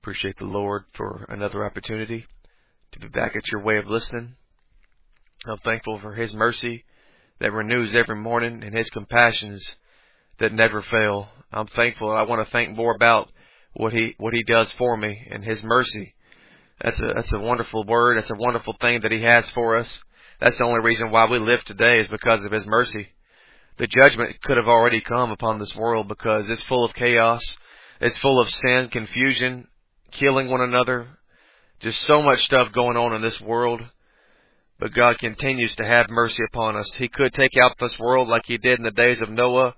Appreciate the Lord for another opportunity to be back at your way of listening. I'm thankful for His mercy that renews every morning and His compassions that never fail. I'm thankful. I want to think more about what He does for me and His mercy. That's a wonderful word. That's a wonderful thing that He has for us. That's the only reason why we live today is because of His mercy. The judgment could have already come upon this world because it's full of chaos. It's full of sin, confusion, killing one another. Just so much stuff going on in this world. But God continues to have mercy upon us. He could take out this world like He did in the days of Noah,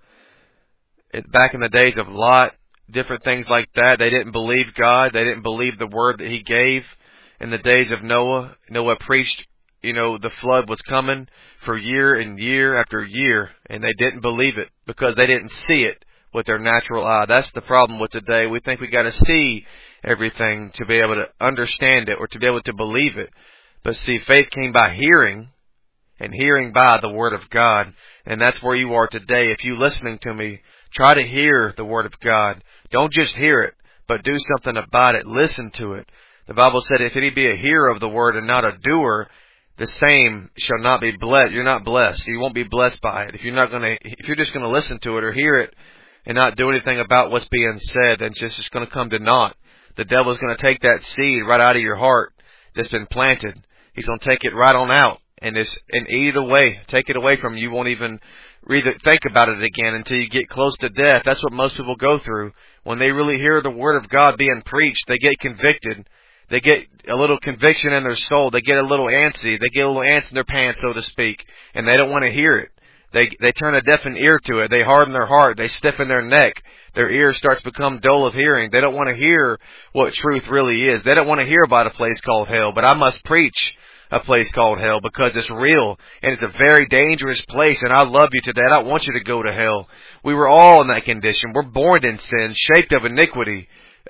back in the days of Lot, different things like that. They didn't believe God. They didn't believe the word that He gave in the days of Noah. Noah preached, the flood was coming for year and year after year, and they didn't believe it because they didn't see it with their natural eye. That's the problem with today. We think we got to see everything to be able to understand it or to be able to believe it. But see, faith came by hearing, and hearing by the Word of God. And that's where you are today. If you're listening to me, try to hear the Word of God. Don't just hear it, but do something about it. Listen to it. The Bible said, if any be a hearer of the Word and not a doer, the same shall not be blessed. You're not blessed. You won't be blessed by it. If you're just going to listen to it or hear it and not do anything about what's being said, then it's just going to come to naught. The devil's going to take that seed right out of your heart that's been planted. He's going to take it right on out and eat it away. Take it away from you. You won't even think about it again until you get close to death. That's what most people go through. When they really hear the Word of God being preached, they get convicted. They get a little conviction in their soul. They get a little antsy. They get a little ants in their pants, so to speak, and they don't want to hear it. They turn a deafened ear to it. They harden their heart. They stiffen their neck. Their ear starts to become dull of hearing. They don't want to hear what truth really is. They don't want to hear about a place called hell. But I must preach a place called hell because it's real and it's a very dangerous place. And I love you today. I don't want you to go to hell. We were all in that condition. We're born in sin, shaped of iniquity.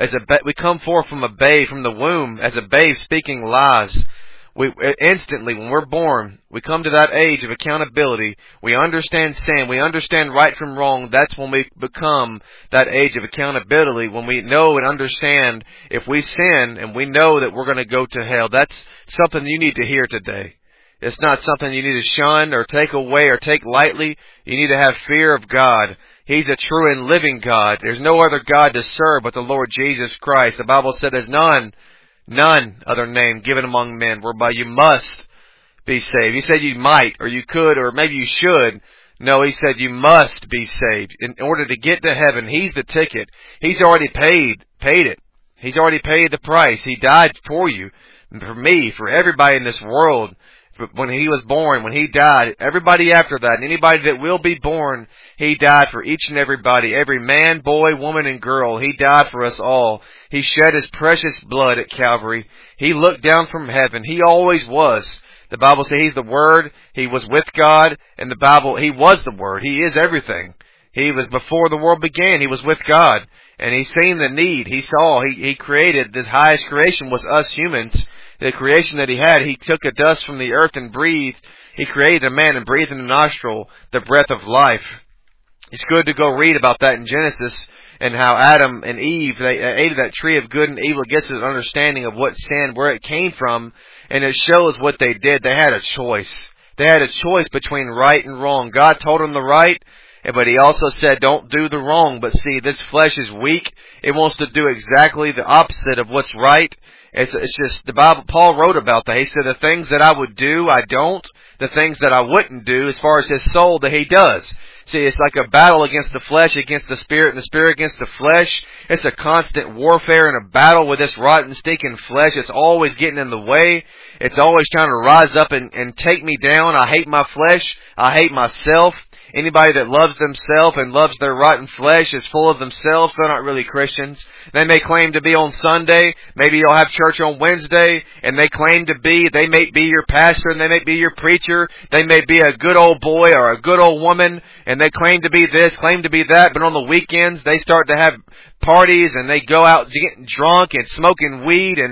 We come forth from a babe, from the womb, as a babe speaking lies. Instantly, when we're born, we come to that age of accountability. We understand sin. We understand right from wrong. That's when we become that age of accountability, when we know and understand if we sin and we know that we're going to go to hell. That's something you need to hear today. It's not something you need to shun or take away or take lightly. You need to have fear of God. He's a true and living God. There's no other God to serve but the Lord Jesus Christ. The Bible said there's none other name given among men whereby you must be saved. He said you might, or you could, or maybe you should. No, He said you must be saved. In order to get to heaven, He's the ticket. He's already paid it. He's already paid the price. He died for you, for me, for everybody in this world. When He was born, when He died, everybody after that, and anybody that will be born, He died for each and everybody. Every man, boy, woman, and girl. He died for us all. He shed His precious blood at Calvary. He looked down from heaven. He always was. The Bible says He's the Word. He was with God. In the Bible, He was the Word. He is everything. He was before the world began. He was with God. And He seen the need. He saw. He created. This highest creation was us humans. The creation that He had, He took a dust from the earth and breathed. He created a man and breathed in the nostril the breath of life. It's good to go read about that in Genesis and how Adam and Eve, they ate of that tree of good and evil. It gets an understanding of what sin, where it came from, and it shows what they did. They had a choice. They had a choice between right and wrong. God told them the right, but He also said, don't do the wrong. But see, this flesh is weak. It wants to do exactly the opposite of what's right. It's just, the Bible, Paul wrote about that. He said, the things that I would do, I don't. The things that I wouldn't do, as far as his soul, that he does. See, it's like a battle against the flesh, against the spirit, and the spirit against the flesh. It's a constant warfare and a battle with this rotten, stinking flesh. It's always getting in the way. It's always trying to rise up and take me down. I hate my flesh. I hate myself. Anybody that loves themselves and loves their rotten flesh is full of themselves. They're not really Christians. They may claim to be on Sunday. Maybe you'll have church on Wednesday. And they claim to be, they may be your pastor and they may be your preacher. They may be a good old boy or a good old woman. And they claim to be this, claim to be that. But on the weekends, they start to have parties and they go out getting drunk and smoking weed and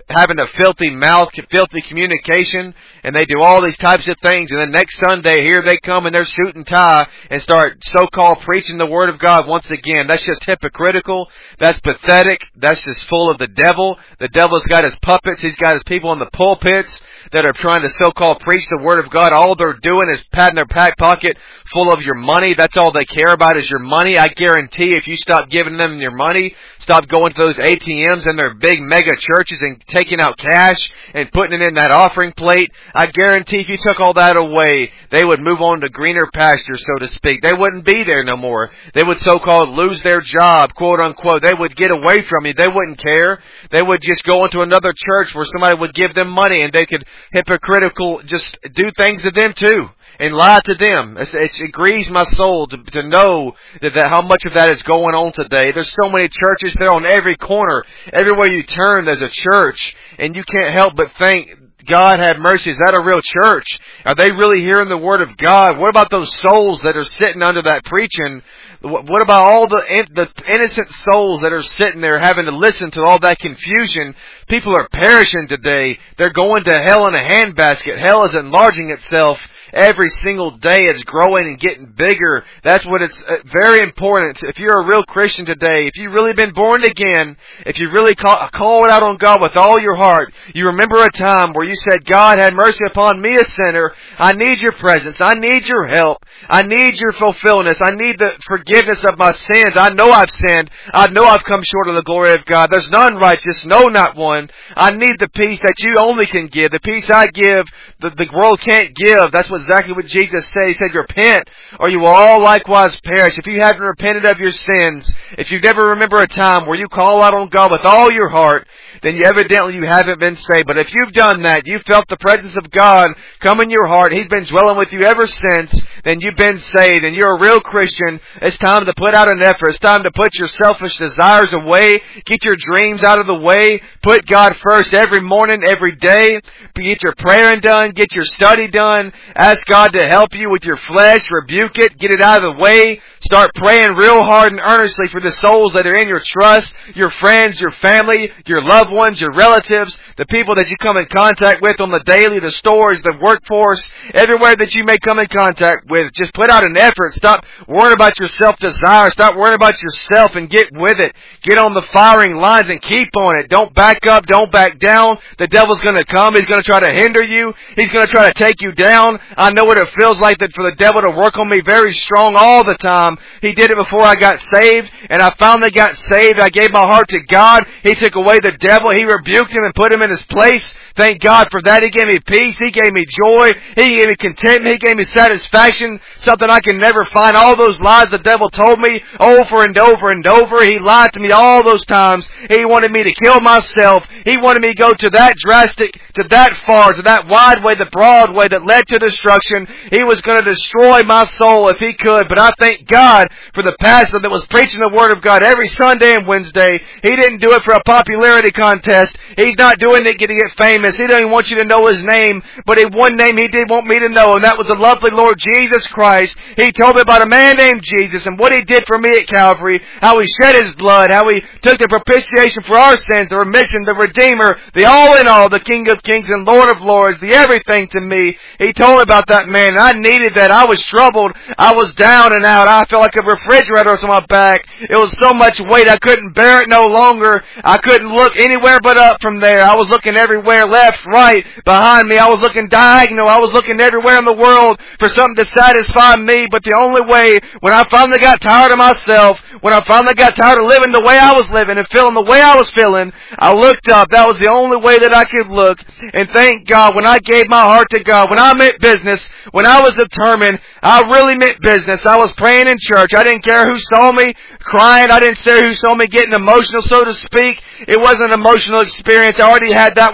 having a filthy mouth, filthy communication, and they do all these types of things, and then next Sunday, here they come in their suit and tie and start so-called preaching the Word of God once again. That's just hypocritical. That's pathetic. That's just full of the devil. The devil's got his puppets. He's got his people in the pulpits that are trying to so-called preach the Word of God. All they're doing is patting their back pocket full of your money. That's all they care about is your money. I guarantee if you stop giving them your money, stop going to those ATMs and their big mega churches and taking out cash and putting it in that offering plate, I guarantee if you took all that away, they would move on to greener pastures, so to speak. They wouldn't be there no more. They would so-called lose their job, quote unquote. They would get away from you. They wouldn't care. They would just go into another church where somebody would give them money and they could hypocritical just do things to them too and lie to them. It grieves my soul to know that how much of that is going on today. There's so many churches there on every corner. Everywhere you turn, there's a church, and you can't help but think, God have mercy, is that a real church? Are they really hearing the Word of God? What about those souls that are sitting under that preaching? What about all the innocent souls that are sitting there having to listen to all that confusion? People are perishing today. They're going to hell in a handbasket. Hell is enlarging itself. Every single day it's growing and getting bigger. That's what it's very important. If you're a real Christian today, if you've really been born again, if you really call it out on God with all your heart, you remember a time where you said, God, have mercy upon me, a sinner. I need your presence. I need your help. I need your fulfillment. I need the forgiveness of my sins. I know I've sinned. I know I've come short of the glory of God. There's none righteous, no, not one. I need the peace that you only can give. The peace I give, the world can't give. That's exactly what Jesus said. He said, repent, or you will all likewise perish. If you haven't repented of your sins, if you never remember a time where you call out on God with all your heart, then you haven't been saved. But if you've done that, you felt the presence of God come in your heart, He's been dwelling with you ever since, then you've been saved, and you're a real Christian. It's time to put out an effort. It's time to put your selfish desires away. Get your dreams out of the way. Put God first every morning, every day. Get your praying done. Get your study done. Ask God to help you with your flesh. Rebuke it. Get it out of the way. Start praying real hard and earnestly for the souls that are in your trust, your friends, your family, your loved ones, your relatives, the people that you come in contact with on the daily, the stores, the workforce, everywhere that you may come in contact with. Just put out an effort. Stop worrying about your self-desire. Stop worrying about yourself and get with it. Get on the firing lines and keep on it. Don't back up. Don't back down. The devil's going to come. He's going to try to hinder you. He's going to try to take you down. I know what it feels like that for the devil to work on me very strong all the time. He did it before I got saved, and I finally got saved. I gave my heart to God. He took away the devil. He rebuked him and put him in his place. Thank God for that. He gave me peace. He gave me joy. He gave me contentment. He gave me satisfaction, something I can never find. All those lies the devil told me over and over and over. He lied to me all those times. He wanted me to kill myself. He wanted me to go to that drastic, to that far, to that wide way, the broad way that led to destruction. He was going to destroy my soul if he could. But I thank God for the pastor that was preaching the Word of God every Sunday and Wednesday. He didn't do it for a popularity contest. He's not doing it to get famous. He doesn't want you to know His name, but one name He did want me to know, and that was the lovely Lord Jesus Christ. He told me about a man named Jesus and what He did for me at Calvary, how He shed His blood, how He took the propitiation for our sins, the remission, the Redeemer, the all in all, the King of Kings and Lord of Lords, the everything to me. He told me about that man. I needed that. I was troubled. I was down and out. I felt like a refrigerator was on my back. It was so much weight I couldn't bear it no longer. I couldn't look anywhere but up from there. I was looking everywhere, left, right, behind me. I was looking diagonal. I was looking everywhere in the world for something to satisfy me. But the only way, when I finally got tired of myself, when I finally got tired of living the way I was living and feeling the way I was feeling, I looked up. That was the only way that I could look. And thank God, when I gave my heart to God, when I meant business, when I was determined, I really meant business. I was praying in church. I didn't care who saw me crying. I didn't care who saw me getting emotional, so to speak. It wasn't an emotional experience. I already had that when I was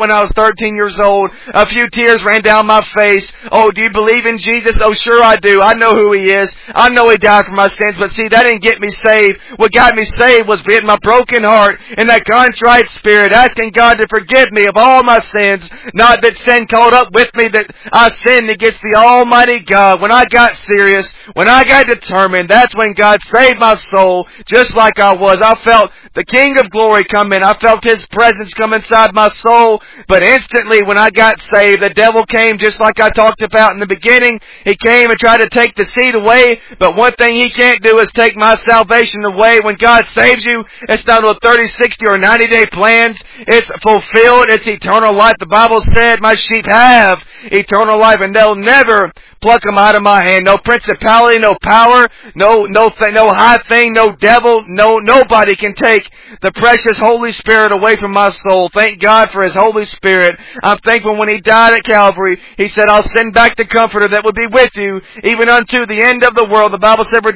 13 years old. A few tears ran down my face. Oh, do you believe in Jesus? Oh, sure I do. I know who He is. I know He died for my sins. But see, that didn't get me saved. What got me saved was being my broken heart and that contrite spirit, asking God to forgive me of all my sins. Not that sin caught up with me, that I sinned against the Almighty God. When I got serious, when I got determined, that's when God saved my soul, just like I was. I felt the King of Glory come in. I felt His presence come inside my soul. But instantly when I got saved, the devil came just like I talked about in the beginning. He came and tried to take the seed away. But one thing he can't do is take my salvation away. When God saves you, it's not a 30, 60, or 90-day plans. It's fulfilled. It's eternal life. The Bible said, my sheep have eternal life, and they'll never pluck them out of my hand. No principality, no power, no high thing, no devil, nobody can take the precious Holy Spirit away from my soul. Thank God for His Holy Spirit. I'm thankful when He died at Calvary, He said, I'll send back the Comforter that will be with you even unto the end of the world. The Bible said,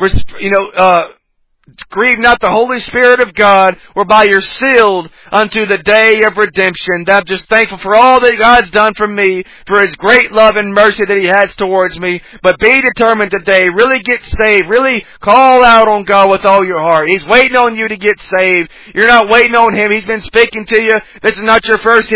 grieve not the Holy Spirit of God, whereby you're sealed unto the day of redemption. I'm just thankful for all that God's done for me, for His great love and mercy that He has towards me. But be determined today. Really get saved. Really call out on God with all your heart. He's waiting on you to get saved. You're not waiting on Him. He's been speaking to you. This is not your first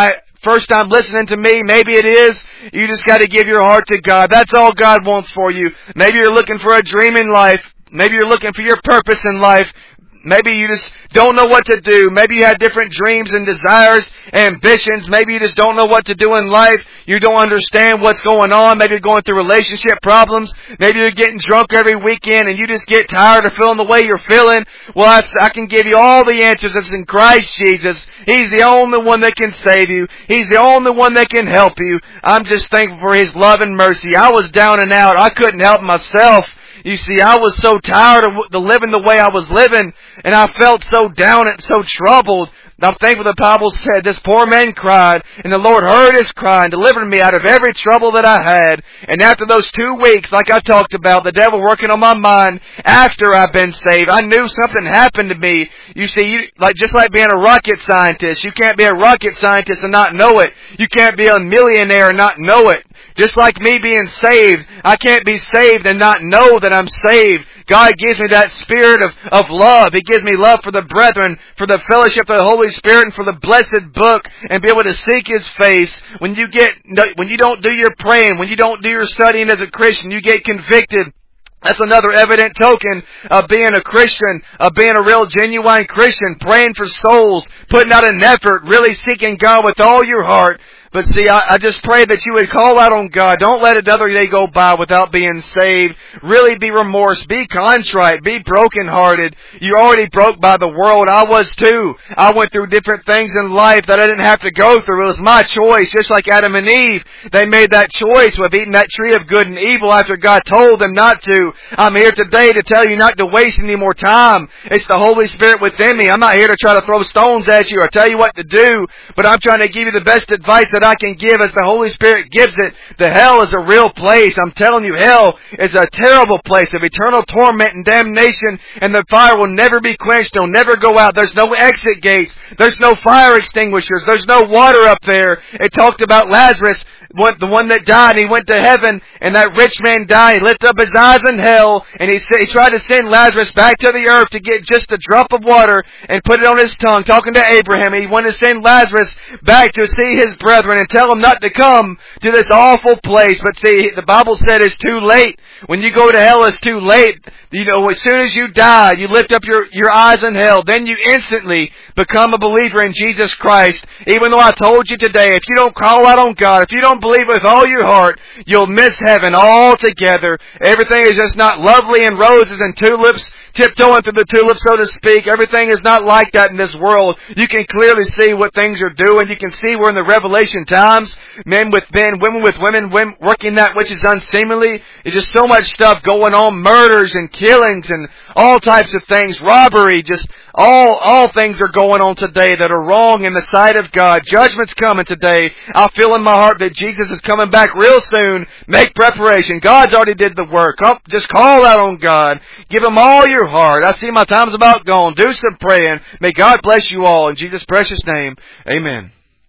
time listening to me. Maybe it is. You just got to give your heart to God. That's all God wants for you. Maybe you're looking for a dream in life. Maybe you're looking for your purpose in life. Maybe you just don't know what to do. Maybe you have different dreams and desires, ambitions. Maybe you just don't know what to do in life. You don't understand what's going on. Maybe you're going through relationship problems. Maybe you're getting drunk every weekend and you just get tired of feeling the way you're feeling. Well, I can give you all the answers. It's in Christ Jesus. He's the only one that can save you. He's the only one that can help you. I'm just thankful for His love and mercy. I was down and out. I couldn't help myself. You see, I was so tired of living the way I was living, and I felt so down and so troubled. I'm thankful the Bible said, this poor man cried, and the Lord heard his cry and delivered me out of every trouble that I had. And after those 2 weeks, like I talked about, the devil working on my mind, after I've been saved, I knew something happened to me. You see, just like being a rocket scientist, you can't be a rocket scientist and not know it. You can't be a millionaire and not know it. Just like me being saved, I can't be saved and not know that I'm saved. God gives me that spirit of love. He gives me love for the brethren, for the fellowship of the Holy Spirit, and for the blessed book, and be able to seek His face. When you don't do your praying, when you don't do your studying as a Christian, you get convicted. That's another evident token of being a Christian, of being a real genuine Christian, praying for souls, putting out an effort, really seeking God with all your heart. But see, I just pray that you would call out on God. Don't let another day go by without being saved. Really be remorse. Be contrite. Be brokenhearted. You're already broke by the world. I was too. I went through different things in life that I didn't have to go through. It was my choice. Just like Adam and Eve, they made that choice of eating that tree of good and evil after God told them not to. I'm here today to tell you not to waste any more time. It's the Holy Spirit within me. I'm not here to try to throw stones at you or tell you what to do, but I'm trying to give you the best advice that I can give as the Holy Spirit gives it. The hell is a real place. I'm telling you, hell is a terrible place of eternal torment and damnation, and the fire will never be quenched. It'll never go out. There's no exit gates. There's no fire extinguishers. There's no water up there. It talked about Lazarus, the one that died, and he went to heaven, and that rich man died. He lifted up his eyes in hell, and he tried to send Lazarus back to the earth to get just a drop of water and put it on his tongue, talking to Abraham. He wanted to send Lazarus back to see his brethren and tell them not to come to this awful place. But see, the Bible said it's too late. When you go to hell, it's too late. You know, as soon as you die, you lift up your eyes in hell, then you instantly become a believer in Jesus Christ. Even though I told you today, if you don't call out on God, if you don't believe with all your heart, you'll miss heaven altogether. Everything is just not lovely and roses and tulips, tiptoeing through the tulips, so to speak. Everything is not like that in this world. You can clearly see what things are doing. You can see we're in the Revelation times. Men with men, women with women, working that which is unseemly. There's just so much stuff going on. Murders and killings and all types of things. Robbery, just all things are going on today that are wrong in the sight of God. Judgment's coming today. I feel in my heart that Jesus is coming back real soon. Make preparation. God's already did the work. Just call out on God. Give Him all your heart. I see my time's about gone. Do some praying. May God bless you all. In Jesus' precious name, amen.